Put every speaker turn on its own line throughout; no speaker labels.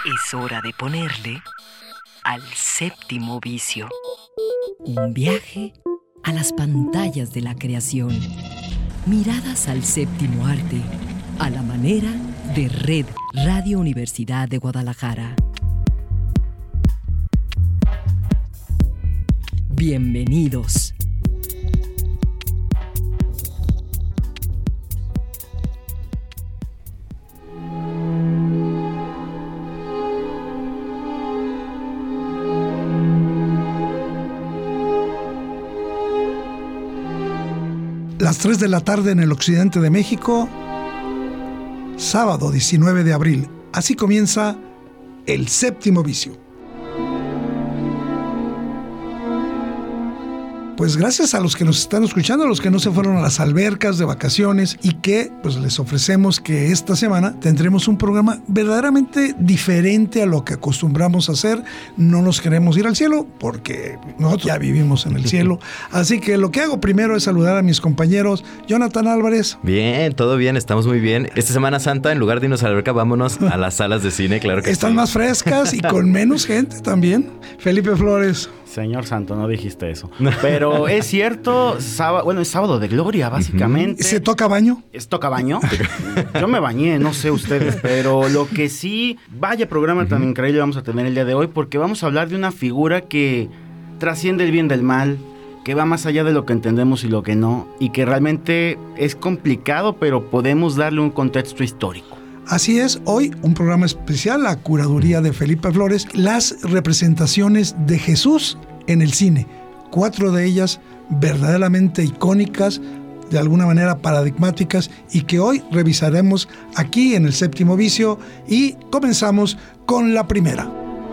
Es hora de ponerle al séptimo vicio.
Un viaje a las pantallas de la creación. Miradas al séptimo arte, a la manera de Red Radio Universidad de Guadalajara. Bienvenidos.
Las 3 de la tarde en el occidente de México, sábado 19 de abril. Así comienza el séptimo vicio. Pues gracias a los que nos están escuchando, a los que no se fueron a las albercas de vacaciones y que pues les ofrecemos que esta semana tendremos un programa verdaderamente diferente a lo que acostumbramos a hacer. No nos queremos ir al cielo porque nosotros ya vivimos en el cielo. Así que lo que hago primero es saludar a mis compañeros. Jonathan Álvarez.
Bien, todo bien, estamos muy bien. Esta Semana Santa, en lugar de irnos a la alberca, vámonos a las salas de cine, claro que
Están
sí.
más frescas y con menos gente también. Felipe Flores.
Señor Santo, no dijiste eso. Pero es cierto, es sábado de gloria, básicamente.
¿Se toca baño?
¿Es toca baño? Yo me bañé, no sé ustedes, pero lo que sí, vaya programa tan increíble vamos a tener el día de hoy, porque vamos a hablar de una figura que trasciende el bien del mal, que va más allá de lo que entendemos y lo que no, y que realmente es complicado, pero podemos darle un contexto histórico.
Así es, hoy un programa especial, la curaduría de Felipe Flores, las representaciones de Jesús en el cine. 4 de ellas verdaderamente icónicas, de alguna manera paradigmáticas, y que hoy revisaremos aquí en el séptimo vicio, y comenzamos con la primera.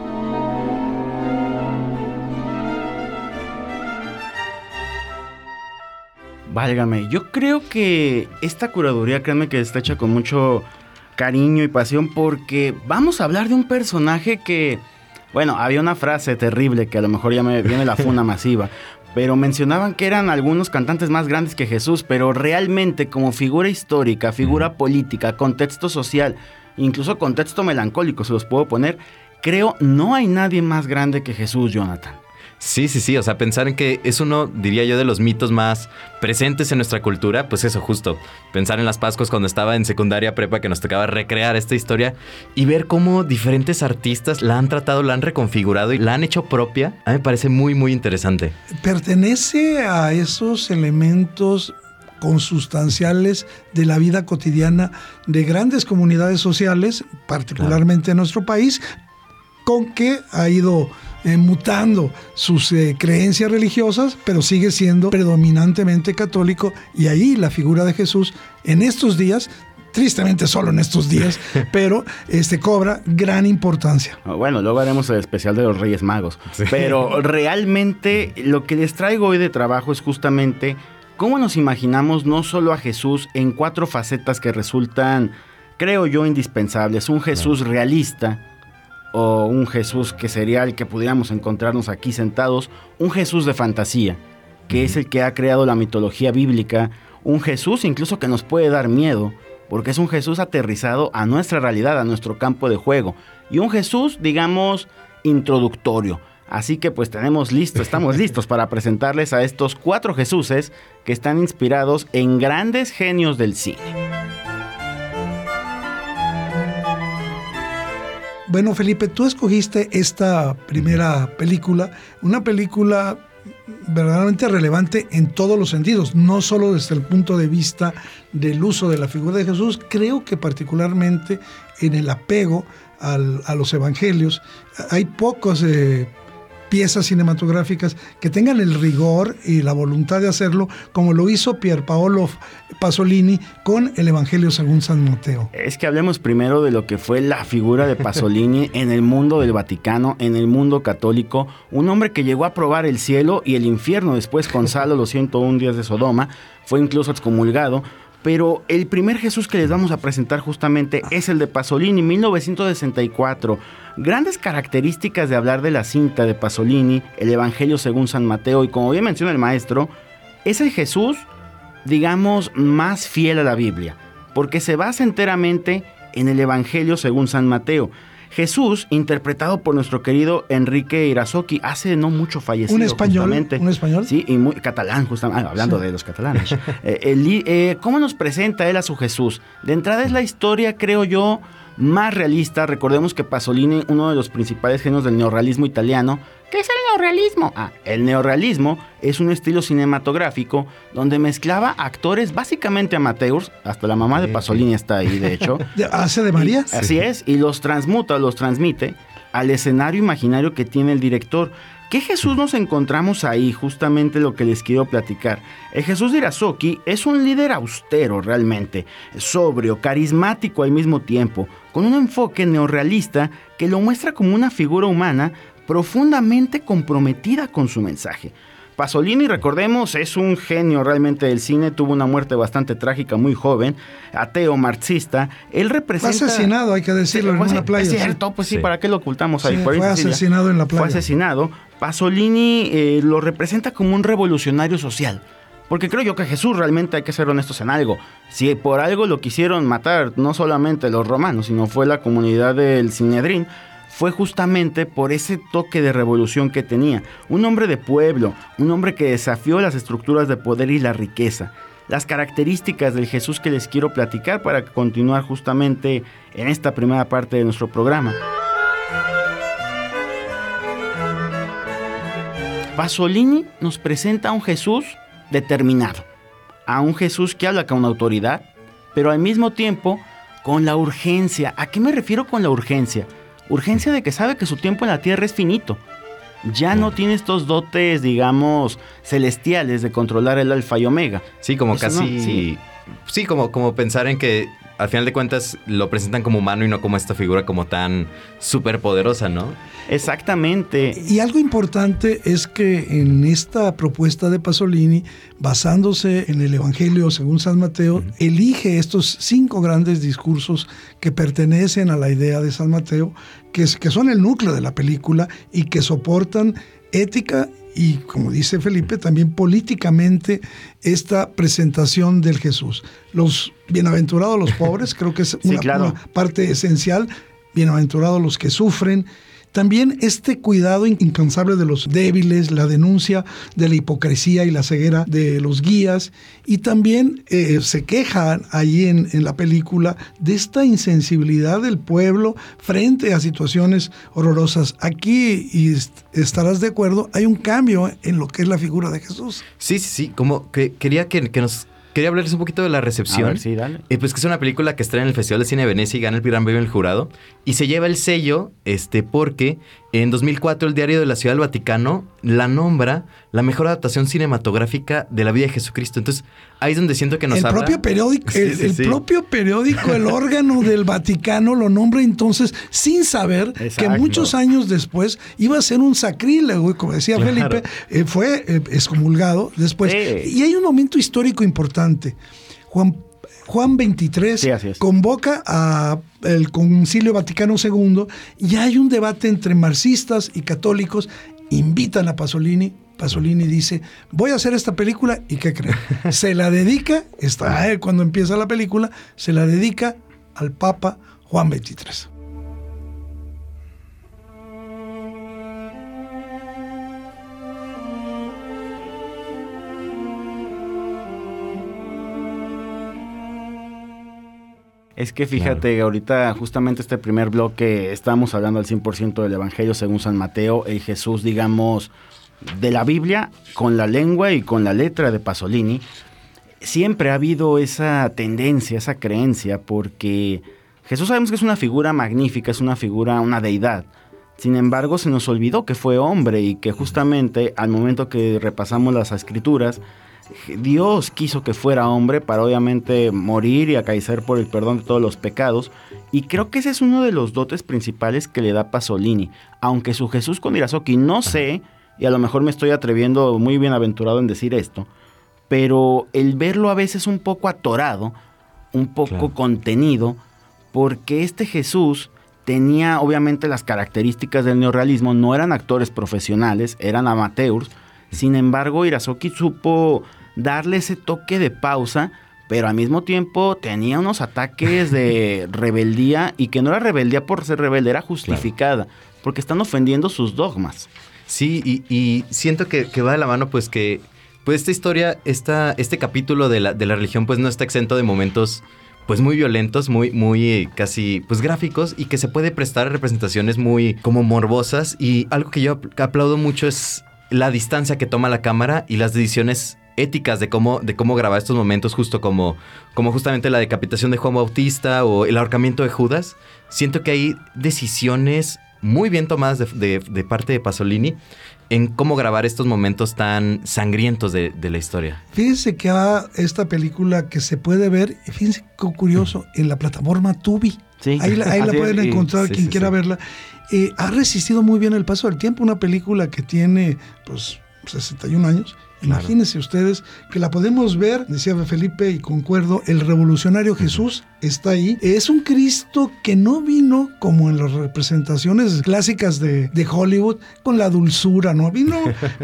Válgame, yo creo que esta curaduría, créanme que está hecha con mucho cariño y pasión, porque vamos a hablar de un personaje que, bueno, había una frase terrible que a lo mejor ya me viene la funa masiva, pero mencionaban que eran algunos cantantes más grandes que Jesús, pero realmente como figura histórica, figura política, contexto social, incluso contexto melancólico, se los puedo poner, creo no hay nadie más grande que Jesús, Jonathan.
Sí, o sea, pensar en que es uno, diría yo, de los mitos más presentes en nuestra cultura, pues eso, justo, pensar en las Pascuas cuando estaba en secundaria prepa, que nos tocaba recrear esta historia y ver cómo diferentes artistas la han tratado, la han reconfigurado y la han hecho propia, a mí me parece muy, muy interesante.
Pertenece a esos elementos consustanciales de la vida cotidiana de grandes comunidades sociales, particularmente en nuestro país, con que ha ido mutando sus creencias religiosas, pero sigue siendo predominantemente católico, y ahí la figura de Jesús en estos días, tristemente solo en estos días, pero cobra gran importancia.
Bueno, luego haremos el especial de los Reyes Magos, sí. Pero realmente lo que les traigo hoy de trabajo es justamente cómo nos imaginamos no solo a Jesús en 4 facetas que resultan, creo yo, indispensables. Un Jesús realista, o un Jesús que sería el que pudiéramos encontrarnos aquí sentados, un Jesús de fantasía, que es el que ha creado la mitología bíblica, un Jesús incluso que nos puede dar miedo, porque es un Jesús aterrizado a nuestra realidad, a nuestro campo de juego, y un Jesús, digamos, introductorio. Así que pues estamos listos para presentarles a estos 4 Jesúses que están inspirados en grandes genios del cine.
Bueno, Felipe, tú escogiste esta primera película, una película verdaderamente relevante en todos los sentidos, no solo desde el punto de vista del uso de la figura de Jesús, creo que particularmente en el apego a los evangelios. Hay pocos piezas cinematográficas que tengan el rigor y la voluntad de hacerlo, como lo hizo Pier Paolo Pasolini con el Evangelio según San Mateo.
Es que hablemos primero de lo que fue la figura de Pasolini en el mundo del Vaticano, en el mundo católico, un hombre que llegó a probar el cielo y el infierno después con Salo, los 101 días de Sodoma, fue incluso excomulgado. Pero el primer Jesús que les vamos a presentar justamente es el de Pasolini, 1964. Grandes características de hablar de la cinta de Pasolini, el Evangelio según San Mateo, y como bien menciona el maestro, es el Jesús, digamos, más fiel a la Biblia, porque se basa enteramente en el Evangelio según San Mateo. Jesús, interpretado por nuestro querido Enrique Irazoqui, hace no mucho fallecido.
¿Un español?
Justamente.
¿Un español?
Sí, y muy catalán, justamente, hablando de los catalanes. ¿Cómo nos presenta él a su Jesús? De entrada es la historia, creo yo, más realista. Recordemos que Pasolini, uno de los principales genios del neorrealismo italiano. ¿Qué es el neorrealismo? El neorrealismo es un estilo cinematográfico donde mezclaba actores básicamente amateurs, hasta la mamá de Pasolini está ahí, de hecho.
¿Hace de María?
Así es, y los transmite al escenario imaginario que tiene el director. ¿Qué Jesús nos encontramos ahí? Justamente lo que les quiero platicar. El Jesús de Irazoqui es un líder austero realmente, sobrio, carismático al mismo tiempo, con un enfoque neorrealista que lo muestra como una figura humana profundamente comprometida con su mensaje. Pasolini, recordemos, es un genio realmente del cine, tuvo una muerte bastante trágica, muy joven, ateo, marxista. Él representa...
Fue asesinado, hay que decirlo, en una playa.
Es cierto, pues sí, ¿para qué lo ocultamos ahí?
Sí, fue asesinado en la playa.
Fue asesinado. Pasolini lo representa como un revolucionario social. Porque creo yo que Jesús, realmente hay que ser honestos en algo. Si por algo lo quisieron matar, no solamente los romanos, sino fue la comunidad del Sinedrín, fue justamente por ese toque de revolución que tenía. Un hombre de pueblo, un hombre que desafió las estructuras de poder y la riqueza. Las características del Jesús que les quiero platicar para continuar justamente en esta primera parte de nuestro programa. Pasolini nos presenta a un Jesús determinado, a un Jesús que habla con autoridad, pero al mismo tiempo con la urgencia. ¿A qué me refiero con la urgencia? Urgencia de que sabe que su tiempo en la tierra es finito. Ya no tiene estos dotes, digamos, celestiales de controlar el alfa y omega.
Sí, como
Eso
casi...
no,
sí, como pensar en que al final de cuentas lo presentan como humano y no como esta figura como tan superpoderosa, ¿no?
Exactamente.
Y algo importante es que en esta propuesta de Pasolini, basándose en el Evangelio según San Mateo, elige estos 5 grandes discursos que pertenecen a la idea de San Mateo, que son el núcleo de la película y que soportan ética y, como dice Felipe, también políticamente esta presentación del Jesús. Los bienaventurados los pobres, creo que es una parte esencial. Bienaventurados los que sufren. También este cuidado incansable de los débiles, la denuncia de la hipocresía y la ceguera de los guías, y también se quejan allí en la película de esta insensibilidad del pueblo frente a situaciones horrorosas. Aquí, y estarás de acuerdo, hay un cambio en lo que es la figura de Jesús.
Sí, como que quería hablarles un poquito de la recepción.
A ver, sí, dale.
Pues que es una película que estrena en el Festival de Cine de Venecia y gana el Gran Premio del Jurado. Y se lleva el sello porque en 2004 el Diario de la Ciudad del Vaticano la nombra la mejor adaptación cinematográfica de la vida de Jesucristo. Entonces, ahí es donde siento que nos habla...
Propio periódico,
Sí.
propio periódico, el órgano del Vaticano lo nombra entonces sin saber que muchos años después iba a ser un sacrílego, como decía Felipe, fue excomulgado después. Y hay un momento histórico importante. Juan XXIII convoca al Concilio Vaticano II y hay un debate entre marxistas y católicos. Invitan a Pasolini. Pasolini dice, voy a hacer esta película, ¿y qué creen? Se la dedica, está él cuando empieza la película, se la dedica al Papa Juan XXIII.
Es que fíjate, ahorita justamente este primer bloque estábamos hablando al 100% del Evangelio según San Mateo, el Jesús, digamos, de la Biblia, con la lengua y con la letra de Pasolini. Siempre ha habido esa tendencia, esa creencia, porque Jesús sabemos que es una figura magnífica, es una figura, una deidad. Sin embargo, se nos olvidó que fue hombre y que justamente al momento que repasamos las Escrituras, Dios quiso que fuera hombre para obviamente morir y acaecer por el perdón de todos los pecados, y creo que ese es uno de los dotes principales que le da Pasolini. Aunque su Jesús con Irazoqui no sé, y a lo mejor me estoy atreviendo muy bienaventurado en decir esto, pero el verlo a veces un poco atorado, un poco contenido, porque este Jesús tenía obviamente las características del neorrealismo, no eran actores profesionales, eran amateurs. Sin embargo, Irazoqui supo darle ese toque de pausa pero al mismo tiempo tenía unos ataques de rebeldía, y que no era rebeldía por ser rebelde, era justificada, porque están ofendiendo sus dogmas.
Sí, y siento que va de la mano, pues que pues esta historia, este capítulo de la religión, pues no está exento de momentos pues muy violentos, muy casi pues gráficos, y que se puede prestar a representaciones muy como morbosas. Y algo que yo aplaudo mucho es la distancia que toma la cámara y las decisiones éticas de cómo grabar estos momentos, justo como justamente la decapitación de Juan Bautista o el ahorcamiento de Judas. Siento que hay decisiones muy bien tomadas de parte de Pasolini en cómo grabar estos momentos tan sangrientos de la historia.
Fíjense que esta película que se puede ver, fíjense qué curioso, en la plataforma Tubi.
Sí.
Ahí la pueden encontrar quien quiera
sí.
verla. Ha resistido muy bien el paso del tiempo, una película que tiene pues 61 años. Imagínense ustedes que la podemos ver, decía Felipe y concuerdo, el revolucionario Jesús está ahí. Es un Cristo que no vino como en las representaciones clásicas de Hollywood con la dulzura, ¿no? Vino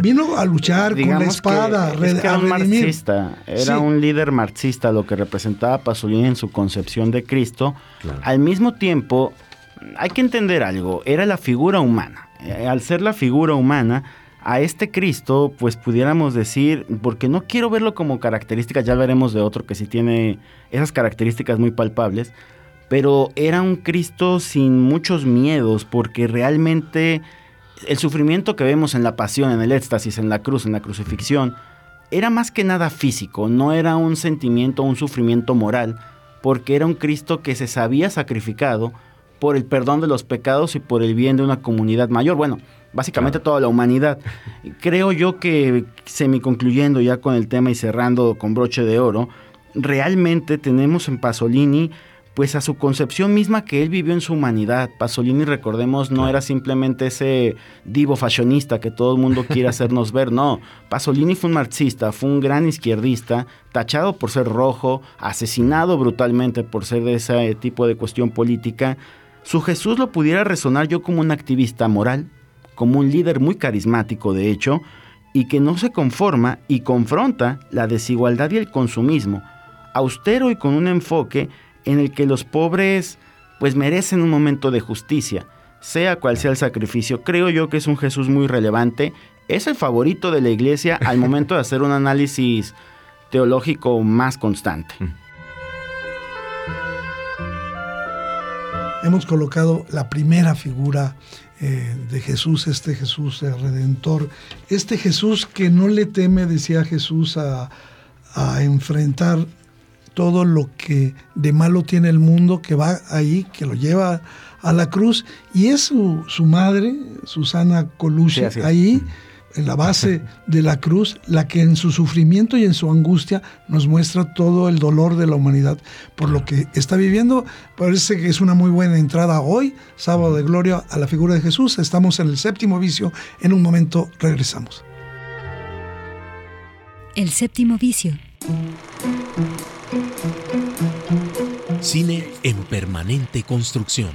a luchar con la espada,
que era un
redimir.
marxista, era un líder marxista, lo que representaba Pasolini en su concepción de Cristo.
Claro.
Al mismo tiempo, hay que entender algo, era la figura humana. Al ser la figura humana, a este Cristo, pues pudiéramos decir, porque no quiero verlo como características, ya veremos de otro que sí tiene esas características muy palpables, pero era un Cristo sin muchos miedos, porque realmente el sufrimiento que vemos en la pasión, en el éxtasis, en la cruz, en la crucifixión, era más que nada físico, no era un sentimiento, un sufrimiento moral, porque era un Cristo que se sabía sacrificado por el perdón de los pecados y por el bien de una comunidad mayor. Bueno, básicamente toda la humanidad. Creo yo que, semiconcluyendo ya con el tema y cerrando con broche de oro, realmente tenemos en Pasolini pues a su concepción misma que él vivió en su humanidad. Pasolini, recordemos, no era simplemente ese divo fashionista que todo el mundo quiere hacernos ver, no. Pasolini fue un marxista, fue un gran izquierdista, tachado por ser rojo, asesinado brutalmente por ser de ese tipo de cuestión política. Su Jesús lo pudiera resonar yo como un activista moral, como un líder muy carismático, de hecho, y que no se conforma y confronta la desigualdad y el consumismo, austero y con un enfoque en el que los pobres pues merecen un momento de justicia, sea cual sea el sacrificio. Creo yo que es un Jesús muy relevante, es el favorito de la Iglesia al momento de hacer un análisis teológico más constante.
Hemos colocado la primera figura de Jesús, este Jesús redentor, este Jesús que no le teme, decía Jesús, a enfrentar todo lo que de malo tiene el mundo, que va ahí, que lo lleva a la cruz, y es su madre, Susana Colucci,
sí,
ahí en la base de la cruz, la que en su sufrimiento y en su angustia nos muestra todo el dolor de la humanidad por lo que está viviendo. Parece que es una muy buena entrada hoy, sábado de gloria, a la figura de Jesús. Estamos en el séptimo vicio, en un momento regresamos.
El séptimo vicio.
Cine en permanente construcción.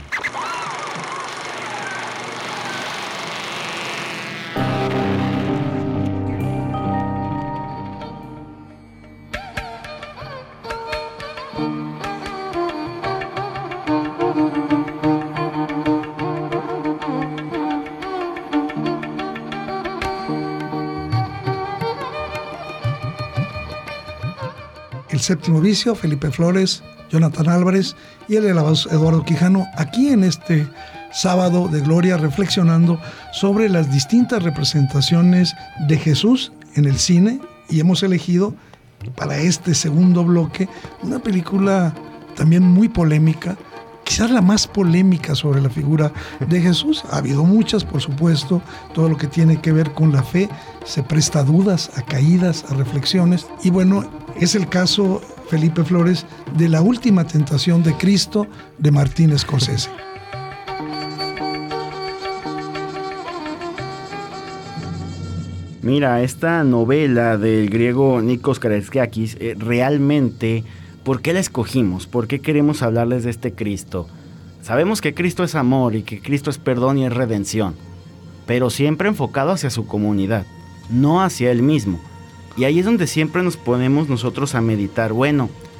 El séptimo vicio, Felipe Flores, Jonathan Álvarez y el Eduardo Quijano, aquí en este sábado de gloria, reflexionando sobre las distintas representaciones de Jesús en el cine, y hemos elegido para este segundo bloque una película también muy polémica, quizás la más polémica sobre la figura de Jesús. Ha habido muchas, por supuesto, todo lo que tiene que ver con la fe se presta a dudas, a caídas, a reflexiones, y bueno, es el caso, Felipe Flores, de La última tentación de Cristo de Martin Scorsese.
Mira, esta novela del griego Nikos Karaitskakis, realmente, ¿por qué la escogimos? ¿Por qué queremos hablarles de este Cristo? Sabemos que Cristo es amor y que Cristo es perdón y es redención, pero siempre enfocado hacia su comunidad, no hacia él mismo. Y ahí es donde siempre nos ponemos nosotros a meditar, bueno,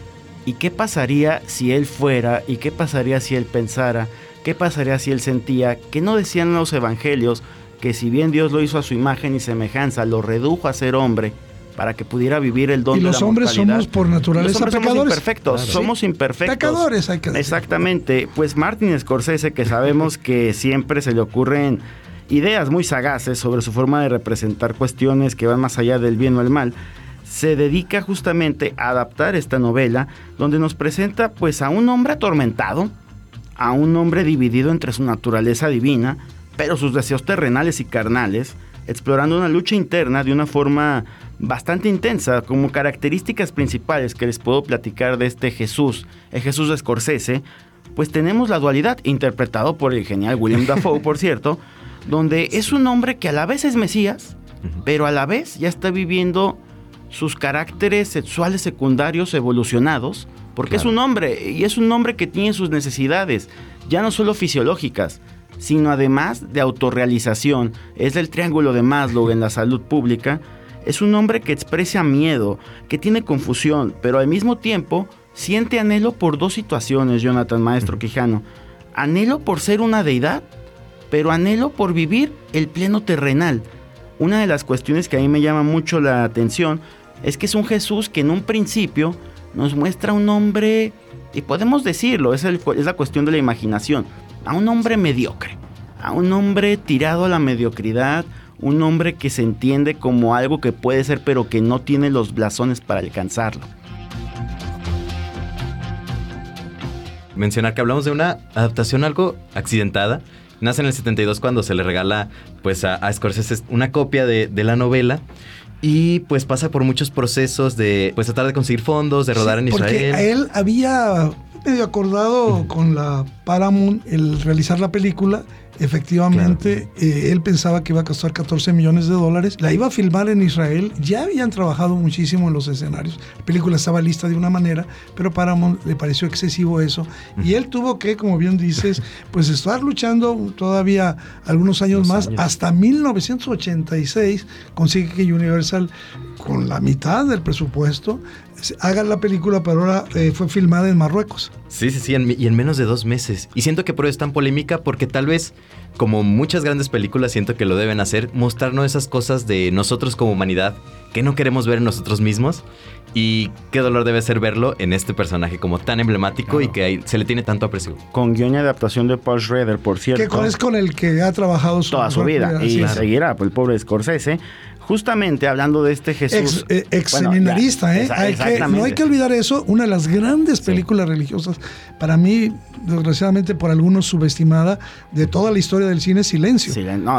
¿Y qué pasaría si él fuera? ¿Y qué pasaría si él pensara? ¿Qué pasaría si él sentía? ¿Qué no decían los evangelios? Que si bien Dios lo hizo a su imagen y semejanza, lo redujo a ser hombre para que pudiera vivir el don de la mortalidad.
Y los hombres somos por naturaleza
los hombres
pecadores.
somos imperfectos,
Claro.
somos imperfectos.
Pecadores, hay que decir.
Exactamente. Pues Martin Scorsese, que sabemos que siempre se le ocurren ideas muy sagaces sobre su forma de representar cuestiones que van más allá del bien o el mal, se dedica justamente a adaptar esta novela, donde nos presenta pues a un hombre atormentado, a un hombre dividido entre su naturaleza divina, pero sus deseos terrenales y carnales, explorando una lucha interna de una forma bastante intensa. Como características principales que les puedo platicar de este Jesús, el Jesús de Scorsese, pues tenemos la dualidad, interpretado por el genial William Dafoe, por cierto, donde es un hombre que a la vez es Mesías, pero a la vez ya está viviendo sus caracteres sexuales secundarios evolucionados, porque claro, es un hombre, y es un hombre que tiene sus necesidades, ya no solo fisiológicas, sino además de autorrealización. Es el triángulo de Maslow en la salud pública. Es un hombre que expresa miedo, que tiene confusión, pero al mismo tiempo siente anhelo por dos situaciones, Jonathan, maestro Quijano. Anhelo por ser una deidad, pero anhelo por vivir el pleno terrenal. Una de las cuestiones que a mí me llama mucho la atención es que es un Jesús que en un principio nos muestra un hombre, y podemos decirlo, es la cuestión de la imaginación, a un hombre mediocre, a un hombre tirado a la mediocridad, un hombre que se entiende como algo que puede ser pero que no tiene los blasones para alcanzarlo.
Mencionar que hablamos de una adaptación algo accidentada. Nace en el 72 cuando se le regala pues a Scorsese una copia de la novela. Y pues pasa por muchos procesos de pues tratar de conseguir fondos, de rodar en Israel.
Porque él había medio acordado con la Paramount el realizar la película. Efectivamente, claro. Él pensaba que iba a costar $14 millones. La iba a filmar en Israel. Ya habían trabajado muchísimo en los escenarios. La película estaba lista de una manera, pero Paramount le pareció excesivo eso. Y él tuvo que, como bien dices, pues estar luchando todavía algunos años más. Hasta 1986 consigue que Universal, con la mitad del presupuesto, haga la película, pero ahora fue filmada en Marruecos.
Sí, y en menos de 2 meses. Y siento que por eso es tan polémica, porque tal vez, como muchas grandes películas, siento que lo deben hacer, mostrarnos esas cosas de nosotros como humanidad que no queremos ver en nosotros mismos. Y qué dolor debe ser verlo en este personaje como tan emblemático, claro, y que se le tiene tanto aprecio.
Con guión y adaptación de Paul Schrader, por cierto.
Que es con el que ha trabajado
toda su vida. Y claro, seguirá, el pobre Scorsese. Justamente hablando de este Jesús.
Seminarista, no hay que olvidar eso. Una de las grandes películas religiosas, para mí, desgraciadamente por algunos subestimada, de toda la historia del cine, Silencio.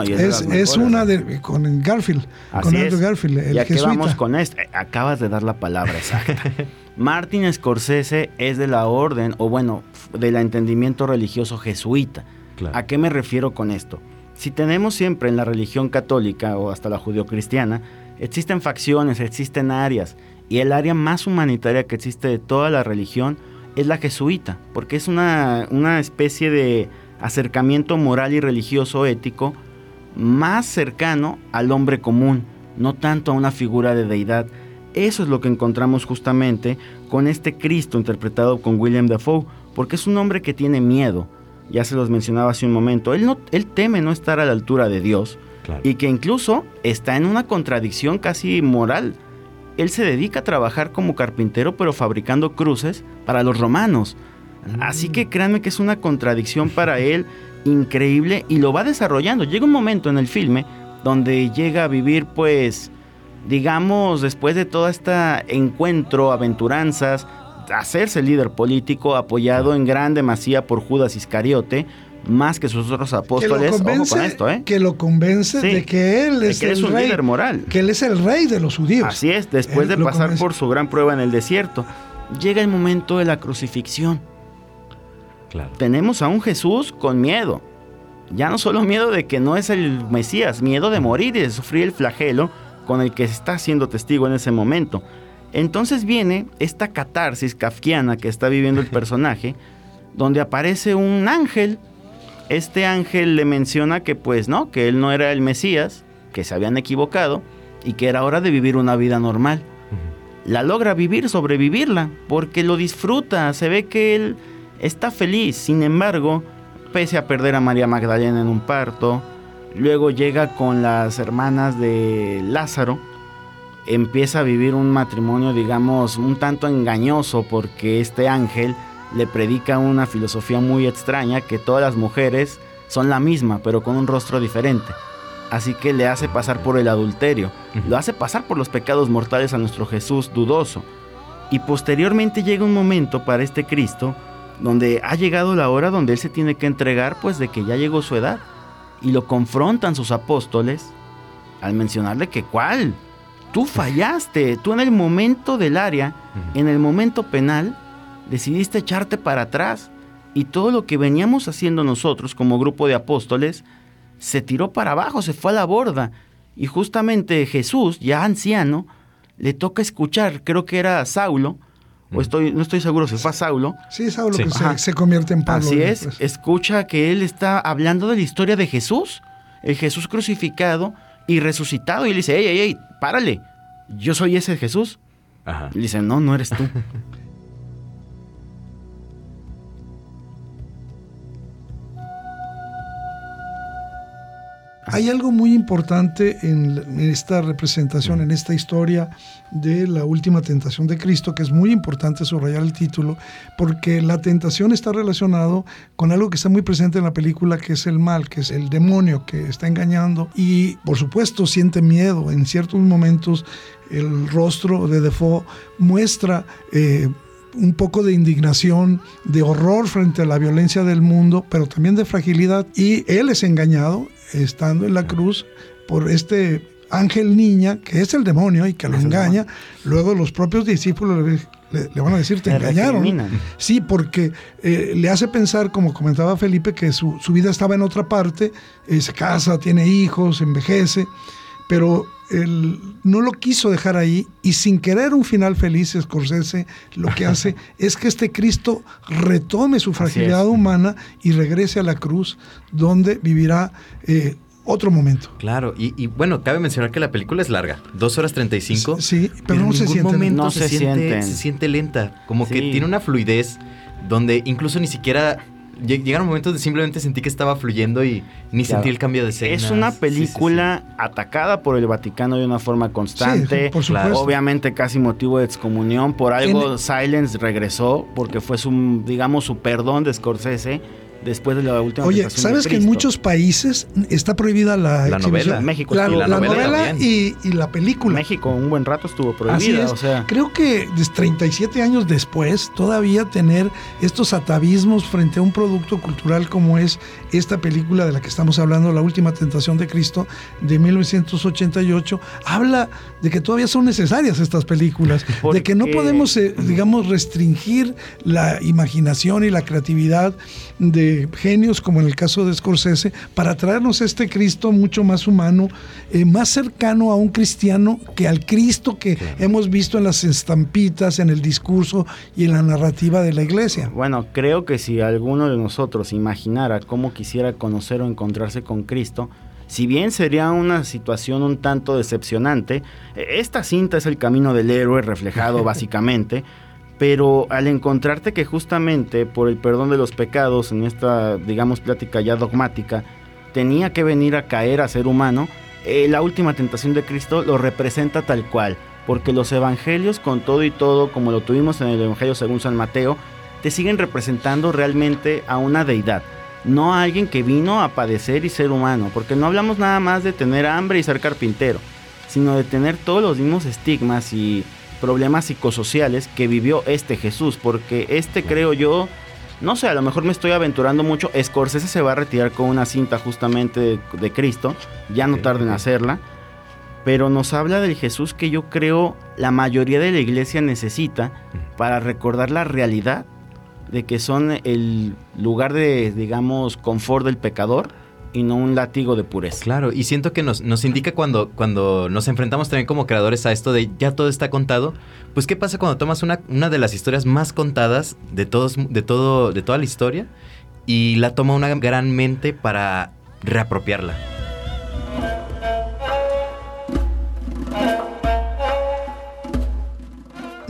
Es una con Garfield,
así
con Andrew Garfield, el
jesuita.
¿Y
vamos con esto? Acabas de dar la palabra exacta. Martin Scorsese es de la orden, o bueno, del entendimiento religioso jesuita. Claro. ¿A qué me refiero con esto? Si tenemos siempre en la religión católica o hasta la judeocristiana, existen facciones, existen áreas, y el área más humanitaria que existe de toda la religión es la jesuita, porque es una especie de acercamiento moral y religioso ético más cercano al hombre común, no tanto a una figura de deidad. Eso es lo que encontramos justamente con este Cristo interpretado con William Dafoe, porque es un hombre que tiene miedo. Ya se los mencionaba hace un momento. Él teme no estar a la altura de Dios, claro, y que incluso está en una contradicción casi moral. Él se dedica a trabajar como carpintero, pero fabricando cruces para los romanos. Así que créanme que es una contradicción para él increíble, y lo va desarrollando. Llega un momento en el filme donde llega a vivir, pues, digamos, después de todo este encuentro, aventuranzas, hacerse líder político, apoyado en gran demasía por Judas Iscariote, más que sus otros apóstoles. Ojo con esto,
que lo convence de que él es
un
rey,
líder moral,
que él es el rey de los judíos.
Así es, después de pasar por su gran prueba en el desierto, llega el momento de la crucifixión. Claro. Tenemos a un Jesús con miedo, ya no solo miedo de que no es el Mesías, miedo de morir y de sufrir el flagelo con el que está siendo testigo en ese momento. Entonces viene esta catarsis kafkiana que está viviendo el personaje, donde aparece un ángel. Este ángel le menciona que pues no, que él no era el Mesías, que se habían equivocado y que era hora de vivir una vida normal. la logra vivir, sobrevivirla, porque lo disfruta, se ve que él está feliz. Sin embargo, pese a perder a María Magdalena en un parto, luego llega con las hermanas de Lázaro, empieza a vivir un matrimonio, digamos, un tanto engañoso, porque este ángel le predica una filosofía muy extraña, que todas las mujeres son la misma, pero con un rostro diferente. Así que le hace pasar por el adulterio, lo hace pasar por los pecados mortales a nuestro Jesús dudoso. Y posteriormente llega un momento para este Cristo donde ha llegado la hora donde él se tiene que entregar, pues de que ya llegó su edad. Y lo confrontan sus apóstoles al mencionarle que ¿cuál? Tú fallaste, tú en el momento del área, en el momento penal, decidiste echarte para atrás. Y todo lo que veníamos haciendo nosotros como grupo de apóstoles se tiró para abajo, se fue a la borda. Y justamente Jesús, ya anciano, le toca escuchar, creo que era Saulo, no estoy seguro si fue a Saulo.
Sí, Saulo,
sí.
Que se convierte en Pablo.
Así
después.
es, escucha que él está hablando de la historia de Jesús, el Jesús crucificado y resucitado, y le dice, ey, párale, yo soy ese Jesús.
Ajá.
Y le dice, no eres tú.
Hay algo muy importante en esta representación, en esta historia de la última tentación de Cristo, que es muy importante subrayar el título, porque la tentación está relacionado con algo que está muy presente en la película, que es el mal, que es el demonio que está engañando y, por supuesto, siente miedo. En ciertos momentos el rostro de Defoe muestra un poco de indignación, de horror frente a la violencia del mundo, pero también de fragilidad, y él es engañado estando en la cruz por este ángel niña, que es el demonio y que lo engaña. Luego los propios discípulos le van a decir, te engañaron. Sí, porque le hace pensar, como comentaba Felipe, que su vida estaba en otra parte, se casa, tiene hijos, envejece, pero él no lo quiso dejar ahí, y sin querer un final feliz, Scorsese lo que hace es que este Cristo retome su fragilidad humana y regrese a la cruz, donde vivirá otro momento.
Claro, y bueno, cabe mencionar que la película es larga, 2 horas 35.
Sí, pero no se siente.
No se siente lenta, como que tiene una fluidez donde incluso ni siquiera llegaron momentos donde simplemente sentí que estaba fluyendo y ni sentí el cambio de escena.
Es una película atacada por el Vaticano de una forma constante.
Sí, por supuesto.
Obviamente casi motivo de excomunión. Por algo Silence regresó, porque fue su perdón de Scorsese después de la última
Oye,
tentación
¿sabes
de
que en
Cristo?
muchos países está prohibida la
novela?
México
la
estuvo
novela y la película.
México un buen rato estuvo prohibida.
Así es.
O sea,
creo que 37 años después, todavía tener estos atavismos frente a un producto cultural como es esta película de la que estamos hablando, La Última Tentación de Cristo, de 1988, habla de que todavía son necesarias estas películas, de que no podemos, restringir la imaginación y la creatividad de genios, como en el caso de Scorsese, para traernos este Cristo mucho más humano, más cercano a un cristiano que al Cristo que hemos visto en las estampitas, en el discurso y en la narrativa de la iglesia.
Bueno, creo que si alguno de nosotros imaginara cómo quisiera conocer o encontrarse con Cristo, si bien sería una situación un tanto decepcionante, esta cinta es el camino del héroe reflejado básicamente. Pero al encontrarte que justamente por el perdón de los pecados, en esta, plática ya dogmática, tenía que venir a caer a ser humano, la última tentación de Cristo lo representa tal cual, porque los evangelios, con todo y todo, como lo tuvimos en el Evangelio según San Mateo, te siguen representando realmente a una deidad, no a alguien que vino a padecer y ser humano, porque no hablamos nada más de tener hambre y ser carpintero, sino de tener todos los mismos estigmas y problemas psicosociales que vivió este Jesús, porque creo yo, no sé, a lo mejor me estoy aventurando mucho, Scorsese se va a retirar con una cinta justamente de Cristo, ya no tarden en hacerla, pero nos habla del Jesús que yo creo la mayoría de la iglesia necesita para recordar la realidad de que son el lugar de, confort del pecador, y no un látigo de pureza.
Claro, y siento que nos indica cuando nos enfrentamos también como creadores a esto de ya todo está contado, pues ¿qué pasa cuando tomas una de las historias más contadas de toda la historia y la toma una gran mente para reapropiarla?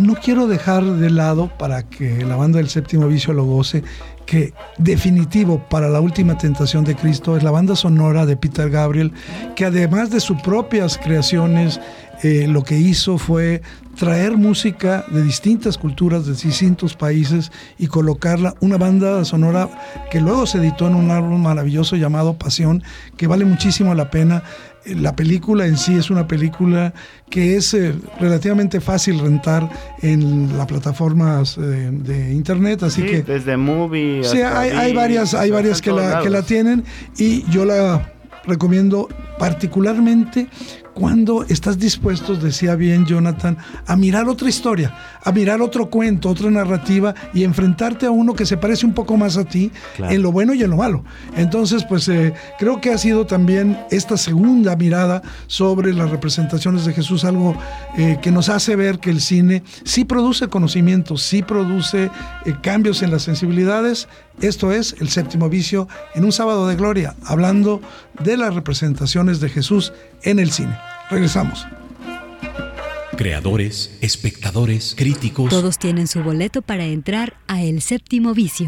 no quiero dejar de lado, para que la banda del Séptimo Vicio lo goce, que definitivo para La Última Tentación de Cristo es la banda sonora de Peter Gabriel, que además de sus propias creaciones, lo que hizo fue traer música de distintas culturas, de distintos países, y colocarla, una banda sonora que luego se editó en un álbum maravilloso llamado Pasión, que vale muchísimo la pena. La película en sí es una película que es relativamente fácil rentar en las plataformas de internet, así que
desde Movie
sí, hay varias que la tienen, y yo la recomiendo particularmente cuando estás dispuesto, decía bien Jonathan, a mirar otra historia, a mirar otro cuento, otra narrativa, y enfrentarte a uno que se parece un poco más a ti, claro, en lo bueno y en lo malo. Entonces, pues creo que ha sido también esta segunda mirada sobre las representaciones de Jesús, algo que nos hace ver que el cine sí produce conocimiento, sí produce cambios en las sensibilidades. Esto es El Séptimo Vicio en un sábado de gloria, hablando de las representaciones de Jesús en el cine. Regresamos.
Creadores, espectadores, críticos.
Todos tienen su boleto para entrar a El Séptimo Vicio.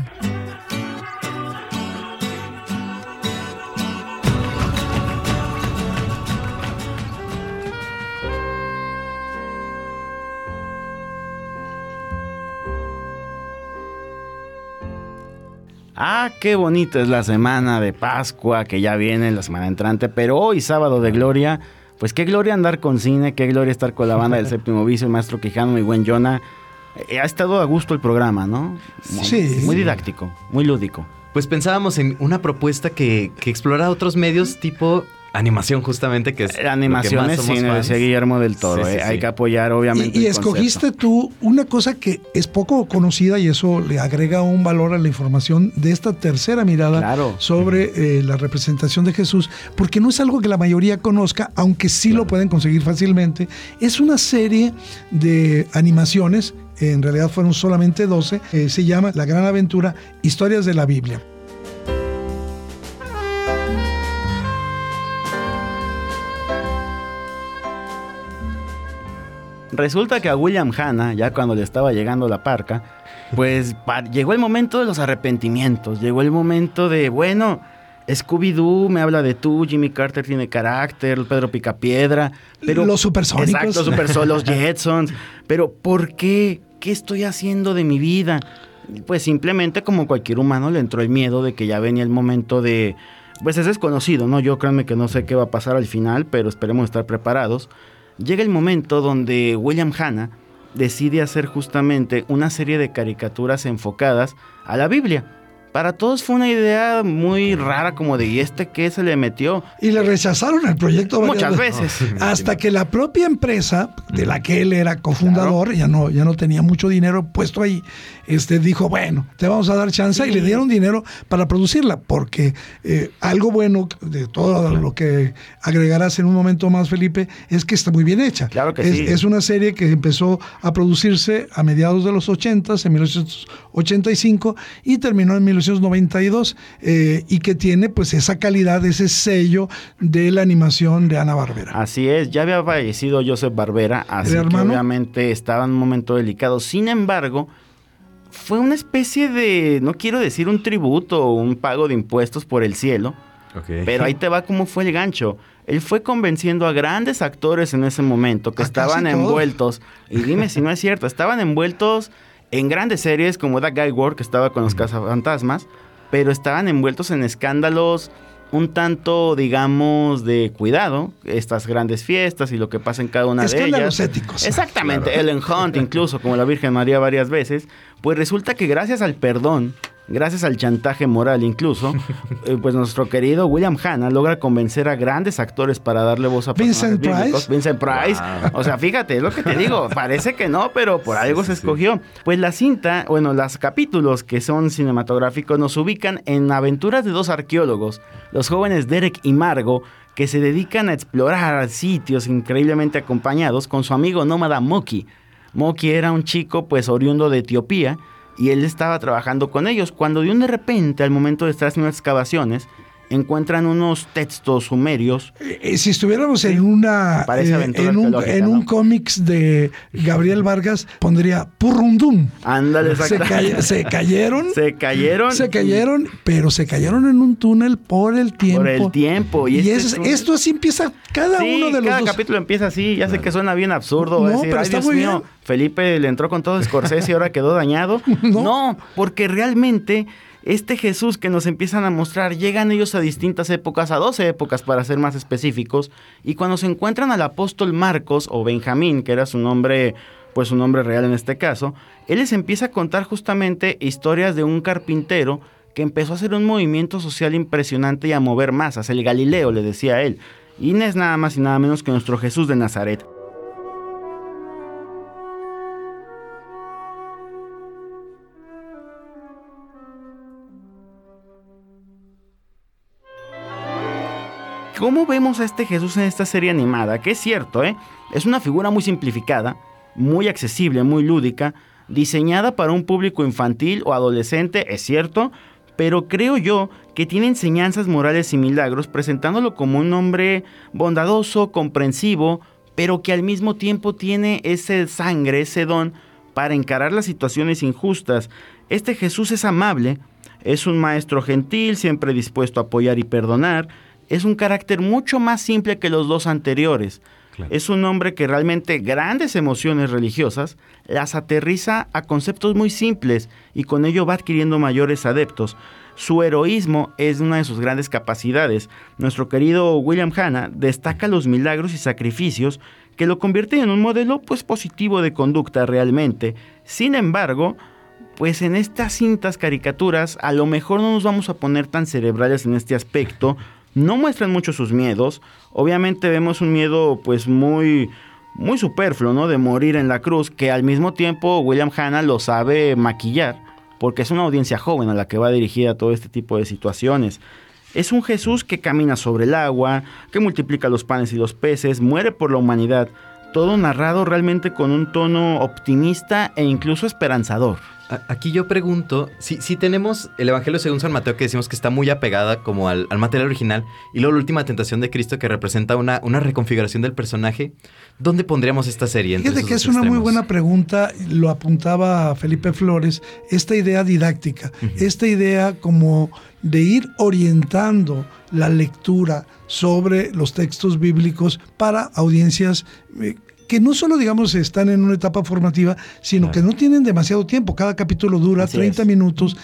Ah, qué bonita es la semana de Pascua, que ya viene la semana entrante, pero hoy, sábado de gloria, pues qué gloria andar con cine, qué gloria estar con la banda del Séptimo Vicio, el maestro Quijano, mi buen Jonah. Ha estado a gusto el programa, ¿no?
Sí.
Muy didáctico, muy lúdico.
Pues pensábamos en una propuesta que explora otros medios tipo animación, justamente, que es
la animación es cine, decía Guillermo del Toro. Sí. Hay que apoyar, obviamente.
Y escogiste tú una cosa que es poco conocida, y eso le agrega un valor a la información de esta tercera mirada sobre la representación de Jesús, porque no es algo que la mayoría conozca, aunque sí lo pueden conseguir fácilmente. Es una serie de animaciones, en realidad fueron solamente 12, se llama La Gran Aventura, Historias de la Biblia.
Resulta que a William Hanna, ya cuando le estaba llegando la parca, pues llegó el momento de los arrepentimientos, llegó el momento de, bueno, Scooby-Doo me habla de tú, Jimmy Carter tiene carácter, Pedro Picapiedra, pero
los Supersónicos.
Exacto, los Jetsons, pero ¿por qué? ¿Qué estoy haciendo de mi vida? Pues simplemente, como cualquier humano, le entró el miedo de que ya venía el momento de, pues es desconocido, ¿no? Yo créanme que no sé qué va a pasar al final, pero esperemos estar preparados. Llega el momento donde William Hanna decide hacer justamente una serie de caricaturas enfocadas a la Biblia. Para todos fue una idea muy rara, como de, ¿y este qué se le metió?
Y le rechazaron el proyecto
muchas veces.
Hasta que la propia empresa, de la que él era cofundador, ya no tenía mucho dinero puesto ahí, dijo, bueno, te vamos a dar chance, y le dieron dinero para producirla, porque algo bueno de todo lo que agregarás en un momento más, Felipe, es que está muy bien hecha.
Claro que sí.
Es una serie que empezó a producirse a mediados de los 80s, en 1985, y terminó en 1992, y que tiene pues esa calidad, ese sello de la animación de Hanna-Barbera.
Así es, ya había fallecido Joseph Barbera, así que obviamente estaba en un momento delicado. Sin embargo, fue una especie de, no quiero decir un tributo o un pago de impuestos por el cielo, pero ahí te va cómo fue el gancho. Él fue convenciendo a grandes actores en ese momento que estaban envueltos, y dime si no es cierto, estaban envueltos en grandes series como That Guy Ward, que estaba con los cazafantasmas, pero estaban envueltos en escándalos un tanto, digamos, de cuidado, estas grandes fiestas y lo que pasa en cada una de ellas.
Escándalos éticos.
Exactamente, claro. Ellen Hunt incluso, como la Virgen María varias veces, pues resulta que gracias al perdón, gracias al chantaje moral incluso, pues nuestro querido William Hanna logra convencer a grandes actores para darle voz a personajes bíblicos. Vincent Price. Wow. O sea, fíjate, es lo que te digo, parece que no, pero por algo se escogió. Pues la cinta, bueno, los capítulos que son cinematográficos nos ubican en aventuras de dos arqueólogos, los jóvenes Derek y Margo, que se dedican a explorar sitios increíblemente acompañados con su amigo nómada Moki. Moki era un chico pues oriundo de Etiopía, y él estaba trabajando con ellos, cuando de repente, al momento de estar haciendo excavaciones, encuentran unos textos sumerios.
Si estuviéramos en una en un cómics de Gabriel Vargas, pondría Purrundum.
Ándale,
se cayeron, pero se cayeron en un túnel por el tiempo.
Y
esto así empieza cada uno de los
cada
dos.
capítulo empieza así. Ya sé que suena bien absurdo.
No,
decir,
pero está
Dios
muy
mío,
bien.
Felipe le entró con todo Scorsese y ahora quedó dañado. No, porque realmente este Jesús que nos empiezan a mostrar, llegan ellos a distintas épocas, a 12 épocas para ser más específicos, y cuando se encuentran al apóstol Marcos, o Benjamín, que era su nombre, pues su nombre real en este caso, él les empieza a contar justamente historias de un carpintero que empezó a hacer un movimiento social impresionante y a mover masas, el Galileo, le decía él, y no es nada más y nada menos que nuestro Jesús de Nazaret. ¿Cómo vemos a este Jesús en esta serie animada? Que es cierto, es una figura muy simplificada, muy accesible, muy lúdica, diseñada para un público infantil o adolescente, es cierto, pero creo yo que tiene enseñanzas morales y milagros, presentándolo como un hombre bondadoso, comprensivo, pero que al mismo tiempo tiene ese sangre, ese don para encarar las situaciones injustas. Este Jesús es amable, es un maestro gentil, siempre dispuesto a apoyar y perdonar. Es un carácter mucho más simple que los dos anteriores. Claro. Es un hombre que realmente grandes emociones religiosas las aterriza a conceptos muy simples y con ello va adquiriendo mayores adeptos. Su heroísmo es una de sus grandes capacidades. Nuestro querido William Hanna destaca los milagros y sacrificios que lo convierten en un modelo pues positivo de conducta realmente. Sin embargo, pues en estas cintas caricaturas a lo mejor no nos vamos a poner tan cerebrales en este aspecto. No muestran mucho sus miedos. Obviamente vemos un miedo pues muy superfluo, ¿no? De morir en la cruz, que al mismo tiempo William Hanna lo sabe maquillar, porque es una audiencia joven a la que va dirigida todo este tipo de situaciones. Es un Jesús que camina sobre el agua, que multiplica los panes y los peces, muere por la humanidad. Todo narrado realmente con un tono optimista e incluso esperanzador.
Aquí yo pregunto, si tenemos el Evangelio según San Mateo, que decimos que está muy apegada como al material original, y luego la última tentación de Cristo, que representa una reconfiguración del personaje, ¿dónde pondríamos esta serie?
Fíjate que es una muy buena pregunta, lo apuntaba Felipe Flores, esta idea didáctica, esta idea como de ir orientando la lectura sobre los textos bíblicos para audiencias que no solo, digamos, están en una etapa formativa, sino que no tienen demasiado tiempo. Cada capítulo dura 30 minutos.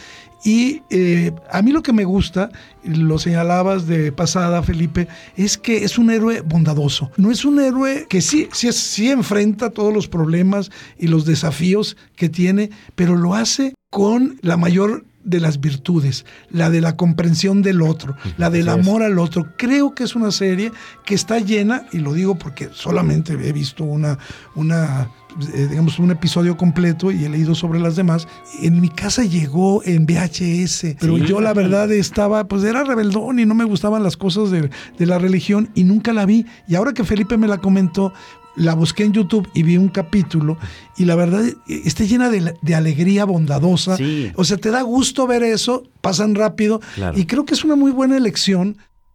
Y a mí lo que me gusta, lo señalabas de pasada, Felipe, es que es un héroe bondadoso. No es un héroe que sí enfrenta todos los problemas y los desafíos que tiene, pero lo hace con la mayor de las virtudes, la de la comprensión del otro, la del amor al otro. Creo que es una serie que está llena, y lo digo porque solamente he visto digamos, un episodio completo y he leído sobre las demás. En mi casa llegó en VHS, pero yo la verdad era rebeldón y no me gustaban las cosas de la religión y nunca la vi. Y ahora que Felipe me la comentó, la busqué en YouTube y vi un capítulo y la verdad está llena de alegría bondadosa. Sí. O sea, te da gusto ver eso, pasan rápido. Claro. Y creo que es una muy buena elección.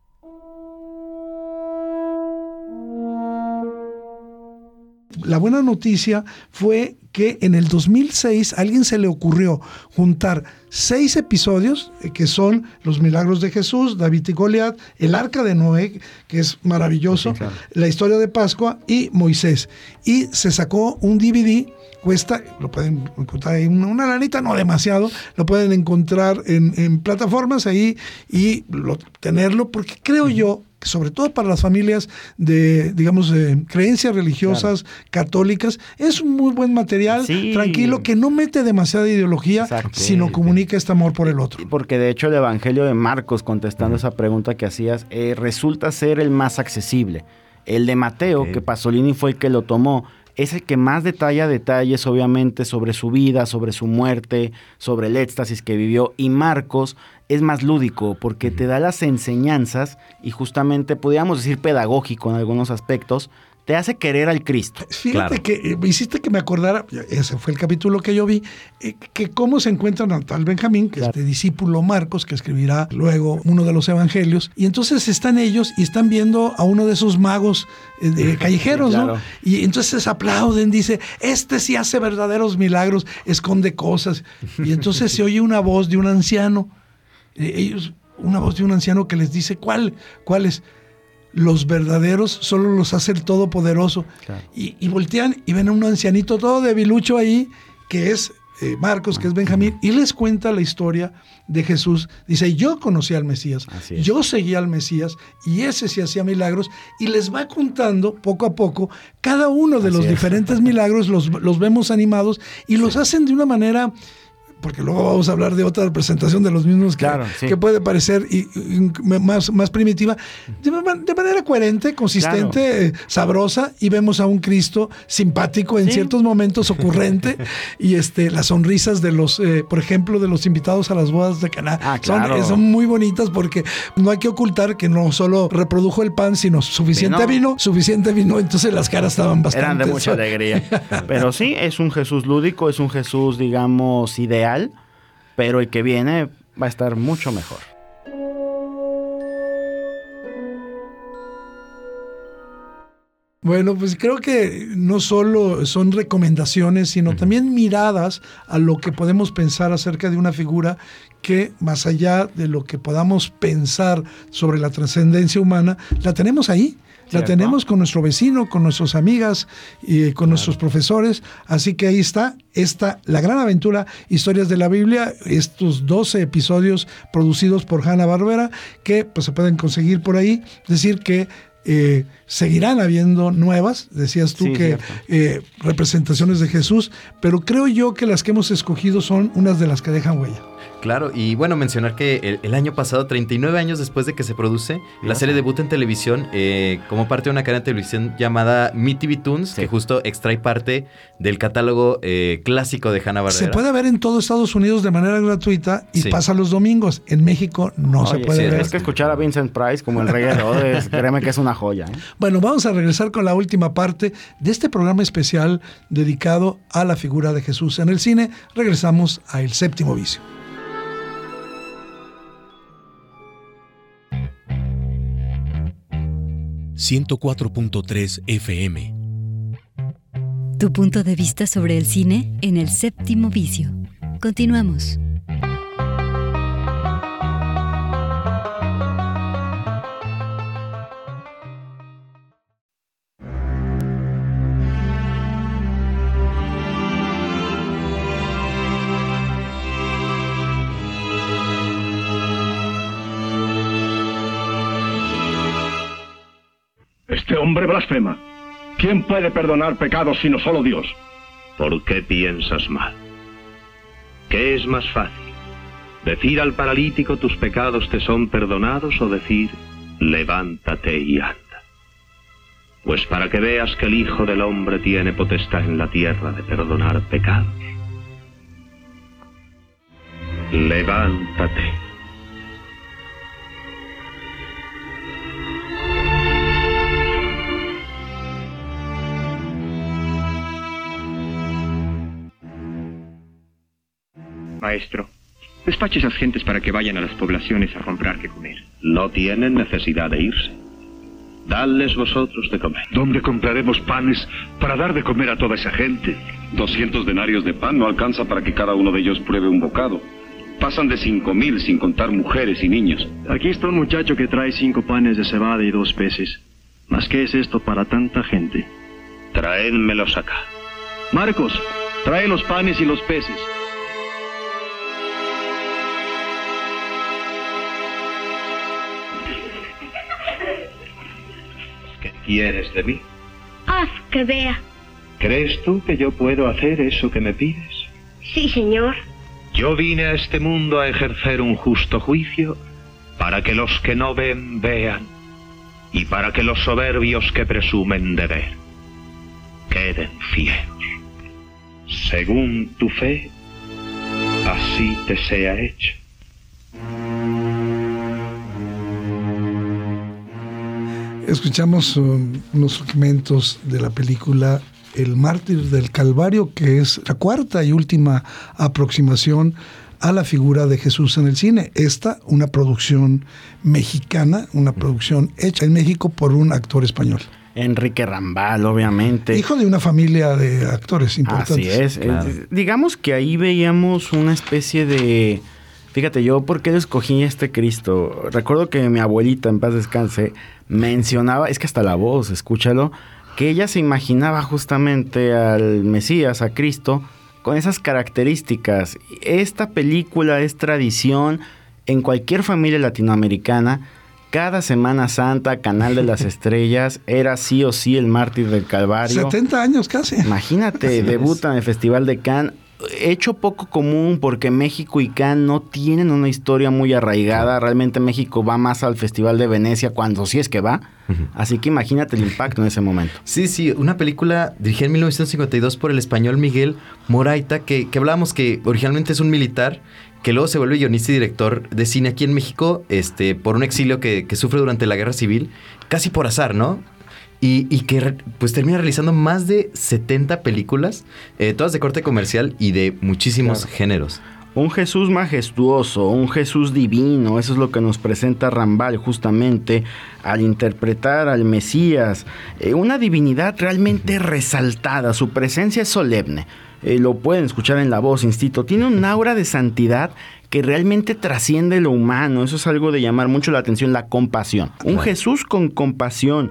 La buena noticia fue que en el 2006 a alguien se le ocurrió juntar 6 episodios, que son Los Milagros de Jesús, David y Goliat, El Arca de Noé, que es maravilloso, sí, claro, La Historia de Pascua y Moisés. Y se sacó un DVD, lo pueden encontrar ahí, una lanita, no demasiado, lo pueden encontrar en plataformas ahí y tenerlo, porque creo yo, sobre todo para las familias de, digamos, creencias religiosas, claro, católicas, es un muy buen material, tranquilo, que no mete demasiada ideología, sino comunica este amor por el otro.
Porque de hecho el Evangelio de Marcos, contestando esa pregunta que hacías, resulta ser el más accesible. El de Mateo, que Pasolini fue el que lo tomó, es el que más detalla detalles, obviamente, sobre su vida, sobre su muerte, sobre el éxtasis que vivió. Y Marcos es más lúdico, porque te da las enseñanzas y justamente, podríamos decir pedagógico en algunos aspectos, te hace querer al Cristo.
Fíjate que hiciste que me acordara, ese fue el capítulo que yo vi, que cómo se encuentran a tal Benjamín, que es este discípulo Marcos, que escribirá luego uno de los evangelios, y entonces están ellos y están viendo a uno de esos magos callejeros, claro, ¿no? Y entonces aplauden, dice, este sí hace verdaderos milagros, esconde cosas, y entonces se oye una voz de un anciano, una voz de un anciano que les dice, ¿cuáles? Los verdaderos solo los hace el Todopoderoso. Claro. Y voltean y ven a un ancianito todo debilucho ahí, que es Marcos, que es Benjamín, y les cuenta la historia de Jesús. Dice, yo conocí al Mesías, yo seguía al Mesías, y ese sí hacía milagros, y les va contando poco a poco cada uno de los diferentes milagros, los vemos animados, y los hacen de una manera... porque luego vamos a hablar de otra representación de los mismos que puede parecer más primitiva, de manera coherente, consistente, sabrosa, y vemos a un Cristo simpático en ciertos momentos, ocurrente, y las sonrisas de los, por ejemplo, de los invitados a las bodas de Caná, son muy bonitas, porque no hay que ocultar que no solo reprodujo el pan, sino suficiente vino, entonces las caras estaban bastante...
Eran de mucha alegría. Pero sí, es un Jesús lúdico, es un Jesús, digamos, ideal, pero el que viene va a estar mucho mejor.
Bueno, pues creo que no solo son recomendaciones, sino también miradas a lo que podemos pensar acerca de una figura que, más allá de lo que podamos pensar sobre la trascendencia humana, la tenemos ahí. La tenemos con nuestro vecino, con nuestras amigas y con nuestros profesores. Así que ahí está La Gran Aventura, Historias de la Biblia, estos 12 episodios producidos por Hanna-Barbera, que pues se pueden conseguir por ahí. Es decir que seguirán habiendo nuevas, decías tú representaciones de Jesús, pero creo yo que las que hemos escogido son unas de las que dejan huella.
Claro, y bueno, mencionar que el año pasado, 39 años después de que se produce, la serie debuta en televisión como parte de una cadena de televisión llamada MeTV Toons, que justo extrae parte del catálogo clásico de Hanna-Barbera.
Se puede ver en todo Estados Unidos de manera gratuita y pasa los domingos. En México no se puede ver.
Es que escuchar a Vincent Price como el Rey Herodes, créeme que es una joya.
Bueno, vamos a regresar con la última parte de este programa especial dedicado a la figura de Jesús en el cine. Regresamos a El Séptimo Vicio.
...104.3 FM.
Tu punto de vista sobre el cine en El Séptimo Vicio. Continuamos.
Este hombre blasfema. ¿Quién puede perdonar pecados sino solo Dios?
¿Por qué piensas mal? ¿Qué es más fácil? ¿Decir al paralítico tus pecados te son perdonados o decir levántate y anda? Pues para que veas que el Hijo del Hombre tiene potestad en la tierra de perdonar pecados. Levántate.
Maestro, despache esas gentes para que vayan a las poblaciones a comprar qué comer.
No tienen necesidad de irse. Dadles vosotros de comer.
¿Dónde compraremos panes para dar de comer a toda esa gente?
200 denarios de pan no alcanza para que cada uno de ellos pruebe un bocado. Pasan de 5,000 sin contar mujeres y niños.
Aquí está un muchacho que trae 5 panes de cebada y 2 peces. ¿Mas qué es esto para tanta gente?
Traédmelos acá.
Marcos, trae los panes y los peces.
¿Qué quieres de mí?
Haz que vea.
¿Crees tú que yo puedo hacer eso que me pides?
Sí, señor.
Yo vine a este mundo a ejercer un justo juicio para que los que no ven, vean, y para que los soberbios que presumen de ver queden ciegos. Según tu fe, así te sea hecho.
Escuchamos unos fragmentos de la película El Mártir del Calvario, que es la cuarta y última aproximación a la figura de Jesús en el cine. Esta, una producción mexicana, una producción hecha en México por un actor español.
Enrique Rambal, obviamente.
Hijo de una familia de actores importantes.
Así es. Claro. Digamos que ahí veíamos una especie de... Fíjate, yo, ¿por qué escogí este Cristo? Recuerdo que mi abuelita, en paz descanse, mencionaba, es que hasta la voz, escúchalo, que ella se imaginaba justamente al Mesías, a Cristo, con esas características. Esta película es tradición en cualquier familia latinoamericana. Cada Semana Santa, Canal de las Estrellas, era sí o sí el Mártir del Calvario.
70 años casi.
Imagínate, debuta en el Festival de Cannes. Hecho poco común porque México y Cannes no tienen una historia muy arraigada. Realmente México va más al Festival de Venecia cuando sí es que va. Así que imagínate el impacto en ese momento.
Sí, una película dirigida en 1952 por el español Miguel Moraita, que hablábamos que originalmente es un militar, que luego se vuelve guionista y director de cine aquí en México, por un exilio que sufre durante la Guerra Civil, casi por azar, ¿no? Y que pues termina realizando más de 70 películas, todas de corte comercial y de muchísimos géneros.
Un Jesús majestuoso, un Jesús divino, eso es lo que nos presenta Rambal justamente al interpretar al Mesías. Una divinidad realmente resaltada, su presencia es solemne. Lo pueden escuchar en la voz, insisto, tiene un aura de santidad que realmente trasciende lo humano. Eso es algo de llamar mucho la atención, la compasión. Un Jesús con compasión.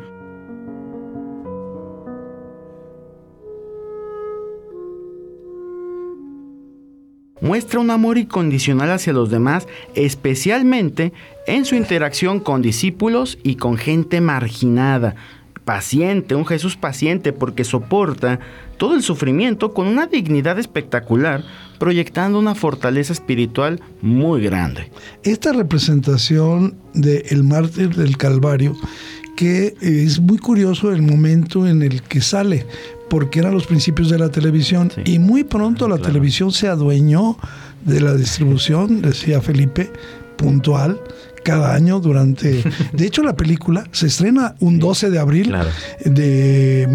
Muestra un amor incondicional hacia los demás, especialmente en su interacción con discípulos y con gente marginada. Paciente, un Jesús paciente porque soporta todo el sufrimiento con una dignidad espectacular, proyectando una fortaleza espiritual muy grande.
Esta representación de El Mártir del Calvario, que es muy curioso el momento en el que sale, porque eran los principios de la televisión, sí. Y muy pronto la televisión se adueñó de la distribución, decía Felipe, puntual, cada año durante... De hecho, la película se estrena un 12 de abril de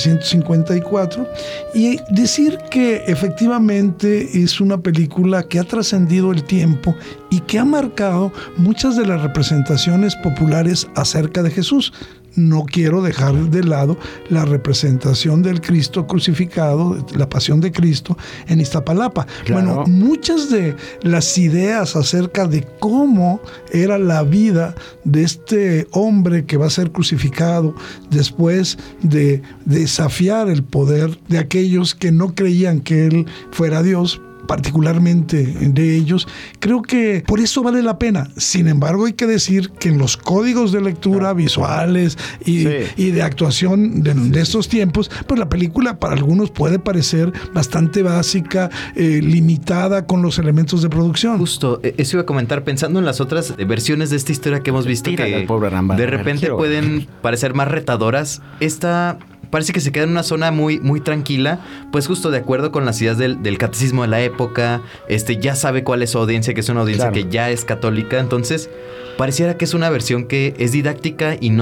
1954, y decir que efectivamente es una película que ha trascendido el tiempo y que ha marcado muchas de las representaciones populares acerca de Jesús. No quiero dejar de lado la representación del Cristo crucificado, la pasión de Cristo en Iztapalapa. Claro. Bueno, muchas de las ideas acerca de cómo era la vida de este hombre que va a ser crucificado después de desafiar el poder de aquellos que no creían que él fuera Dios, particularmente de ellos, creo que por eso vale la pena. Sin embargo, hay que decir que en los códigos de lectura visuales y de actuación de estos tiempos, pues la película para algunos puede parecer bastante básica, limitada con los elementos de producción.
Justo, eso iba a comentar, pensando en las otras versiones de esta historia que hemos visto, que de repente pueden parecer más retadoras. Esta parece que se queda en una zona muy, muy tranquila, pues justo de acuerdo con las ideas del catecismo de la época, ya sabe cuál es su audiencia, que es una audiencia que ya es católica, entonces pareciera que es una versión que es didáctica y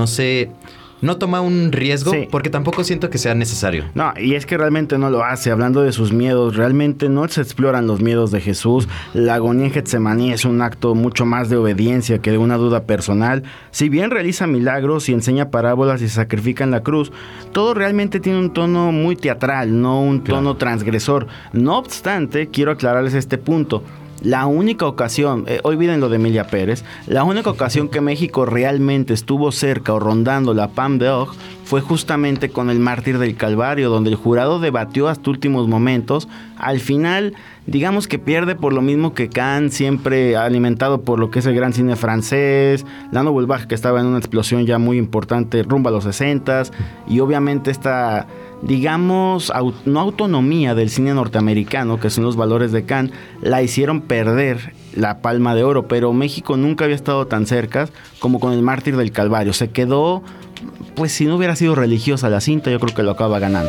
no toma un riesgo, porque tampoco siento que sea necesario.
No, y es que realmente no lo hace. Hablando de sus miedos, realmente no se exploran los miedos de Jesús. La agonía en Getsemaní es un acto mucho más de obediencia que de una duda personal. Si bien realiza milagros y enseña parábolas y se sacrifica en la cruz, todo realmente tiene un tono muy teatral, no un tono transgresor. No obstante, quiero aclararles este punto. La única ocasión, olviden lo de Emilia Pérez, la única ocasión que México realmente estuvo cerca o rondando la Palme d'Or fue justamente con El Mártir del Calvario, donde el jurado debatió hasta últimos momentos. Al final, digamos que pierde por lo mismo que Cannes, siempre alimentado por lo que es el gran cine francés, la Nouvelle Vague, que estaba en una explosión ya muy importante rumbo a los 60s, y obviamente esta, digamos, no autonomía del cine norteamericano, que son los valores de Cannes, la hicieron perder la Palma de Oro, pero México nunca había estado tan cerca como con El Mártir del Calvario. Se quedó, pues si no hubiera sido religiosa la cinta, yo creo que lo acaba ganando.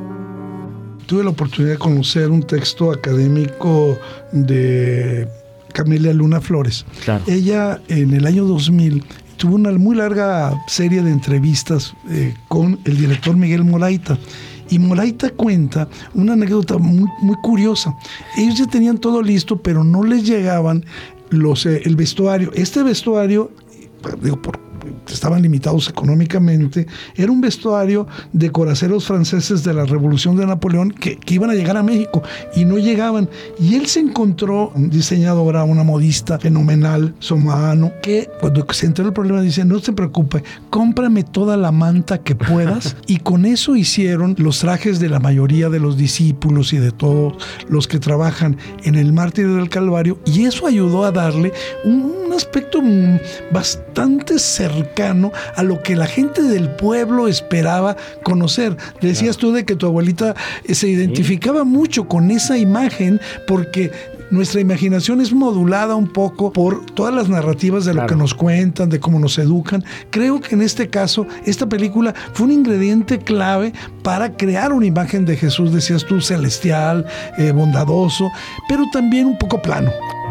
Tuve
la oportunidad de conocer un texto académico de Camelia Luna Flores.
Claro.
Ella en el año 2000 tuvo una muy larga serie de entrevistas con el director Miguel Moraita. Y Moraita cuenta una anécdota muy, muy curiosa. Ellos ya tenían todo listo, pero no les llegaban el vestuario. Este vestuario, estaban limitados económicamente, era un vestuario de coraceros franceses de la Revolución de Napoleón que iban a llegar a México y no llegaban. Y él se encontró una diseñadora, una modista fenomenal, Somano, que cuando se enteró el problema dice: no se preocupe, cómprame toda la manta que puedas. Y con eso hicieron los trajes de la mayoría de los discípulos y de todos los que trabajan en el Mártir del Calvario, y eso ayudó a darle un aspecto bastante cercano a lo que la gente del pueblo esperaba conocer. Decías tú de que tu abuelita se identificaba mucho con esa imagen porque nuestra imaginación es modulada un poco por todas las narrativas de lo que nos cuentan, de cómo nos educan. Creo que en este caso, esta película fue un ingrediente clave para crear una imagen de Jesús, decías tú, celestial, bondadoso, pero también un poco plano.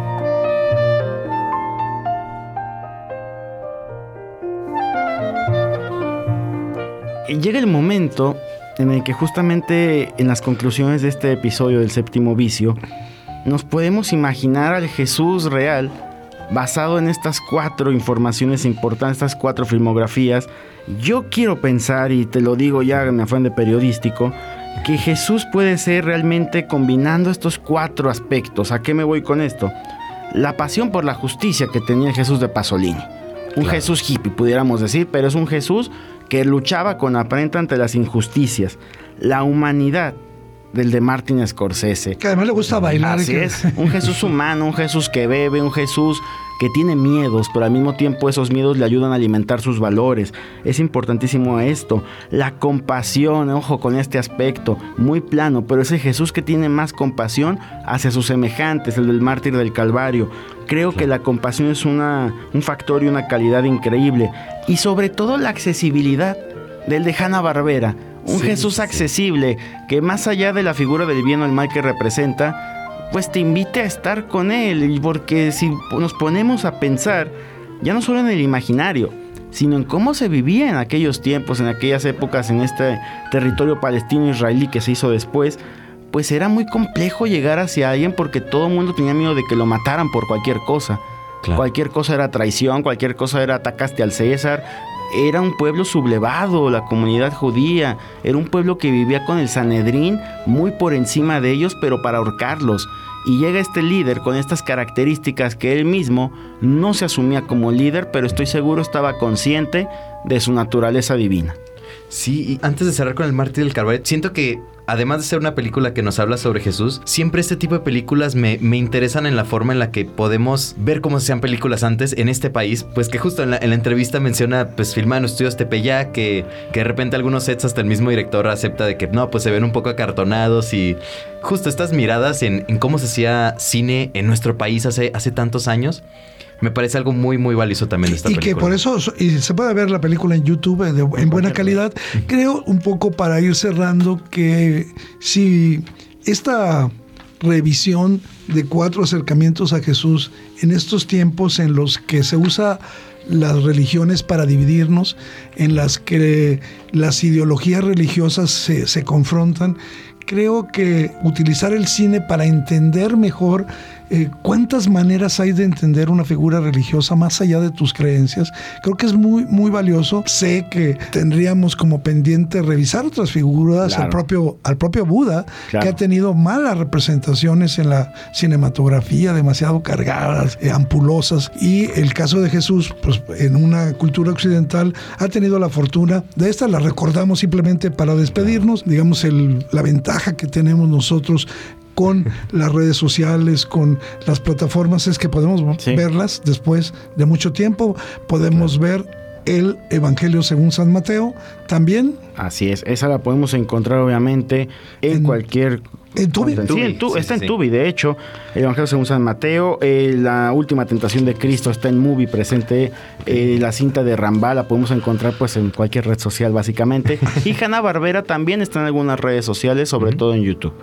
Llega el momento en el que justamente en las conclusiones de este episodio del Séptimo Vicio nos podemos imaginar al Jesús real basado en estas 4 informaciones importantes, estas 4 filmografías. Yo quiero pensar, y te lo digo ya en mi afán de periodístico, que Jesús puede ser realmente combinando estos 4 aspectos. ¿A qué me voy con esto? La pasión por la justicia que tenía el Jesús de Pasolini. Un Jesús hippie, pudiéramos decir, pero es un Jesús que luchaba con aprenta ante las injusticias. La humanidad del de Martin Scorsese.
Que además le gusta bailar.
Así es, un Jesús humano, un Jesús que bebe, un Jesús que tiene miedos, pero al mismo tiempo esos miedos le ayudan a alimentar sus valores. Es importantísimo esto. La compasión, ojo con este aspecto, muy plano, pero ese Jesús que tiene más compasión hacia sus semejantes, el del Mártir del Calvario. Creo que la compasión es un factor y una calidad increíble. Y sobre todo la accesibilidad del de Hanna-Barbera. Un Jesús accesible, que más allá de la figura del bien o el mal que representa, pues te invite a estar con él. Porque si nos ponemos a pensar, ya no solo en el imaginario, sino en cómo se vivía en aquellos tiempos, en aquellas épocas, en este territorio palestino-israelí que se hizo después, pues era muy complejo llegar hacia alguien porque todo el mundo tenía miedo de que lo mataran por cualquier cosa. Claro. Cualquier cosa era traición, cualquier cosa era atacaste al César. Era un pueblo sublevado, la comunidad judía. Era un pueblo que vivía con el Sanedrín muy por encima de ellos, pero para ahorcarlos. Y llega este líder con estas características que él mismo no se asumía como líder, pero estoy seguro estaba consciente de su naturaleza divina.
Sí, y antes de cerrar con el Mártir del Calvario, siento que además de ser una película que nos habla sobre Jesús, siempre este tipo de películas me interesan en la forma en la que podemos ver cómo se hacían películas antes en este país. Pues que justo en la entrevista menciona, pues filmada en los estudios Tepeyac, que de repente algunos sets hasta el mismo director acepta de que no, pues se ven un poco acartonados, y justo estas miradas en cómo se hacía cine en nuestro país hace tantos años. Me parece algo muy, muy valioso también de esta película. Y
que por eso se puede ver la película en YouTube en buena calidad. Creo un poco para ir cerrando que si esta revisión de 4 acercamientos a Jesús en estos tiempos en los que se usa las religiones para dividirnos, en las que las ideologías religiosas se confrontan, creo que utilizar el cine para entender mejor cuántas maneras hay de entender una figura religiosa más allá de tus creencias, creo que es muy, muy valioso. Sé que tendríamos como pendiente revisar otras figuras, claro, al propio Buda, claro, que ha tenido malas representaciones en la cinematografía, demasiado cargadas, ampulosas, y el caso de Jesús, pues en una cultura occidental ha tenido la fortuna de esta, la recordamos simplemente para despedirnos, digamos la ventaja que tenemos nosotros con las redes sociales, con las plataformas, es que podemos verlas después de mucho tiempo. Podemos ver el Evangelio según San Mateo también.
Así es, esa la podemos encontrar obviamente en cualquier...
En Tubi.
Está en Tubi, de hecho. El Evangelio según San Mateo, la última tentación de Cristo está en Movie presente. La cinta de Rambal la podemos encontrar pues en cualquier red social básicamente. Y Hanna-Barbera también está en algunas redes sociales, sobre todo en YouTube.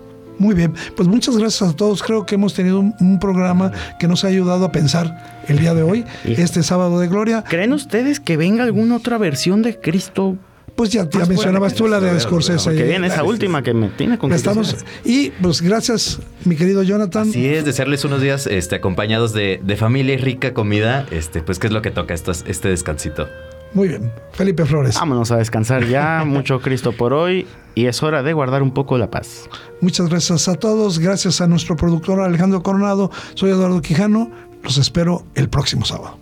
Muy bien, pues muchas gracias a todos. Creo que hemos tenido un programa que nos ha ayudado a pensar el día de hoy, este sábado de gloria.
¿Creen ustedes que venga alguna otra versión de Cristo?
Pues ya mencionabas tú la de Scorsese.
Que viene esa última que me tiene con
Y pues gracias, mi querido Jonathan.
Así es, desearles unos días acompañados de familia y rica comida, pues qué es lo que toca este descansito.
Muy bien, Felipe Flores.
Vámonos a descansar ya, mucho Cristo por hoy, y es hora de guardar un poco la paz.
Muchas gracias a todos, gracias a nuestro productor Alejandro Coronado. Soy Eduardo Quijano, los espero el próximo sábado.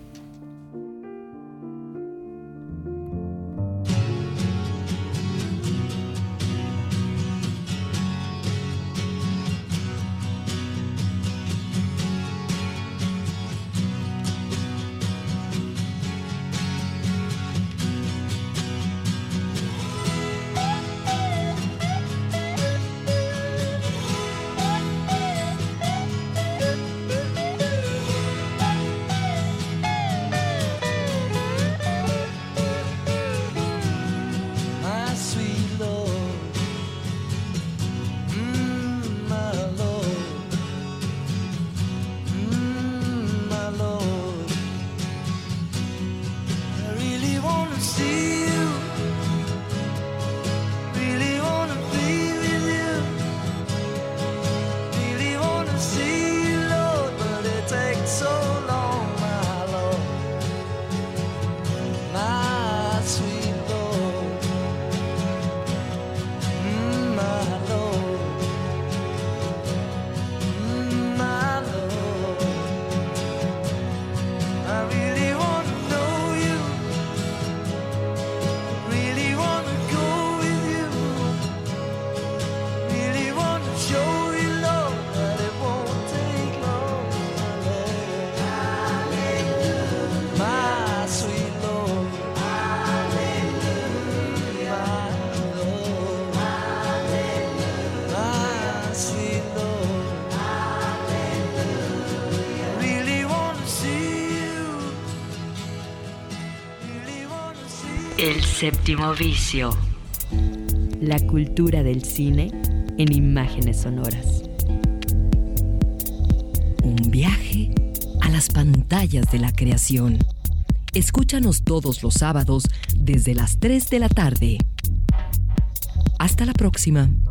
El séptimo vicio.
La cultura del cine en imágenes sonoras. Un viaje a las pantallas de la creación. Escúchanos todos los sábados desde las 3 de la tarde. Hasta la próxima.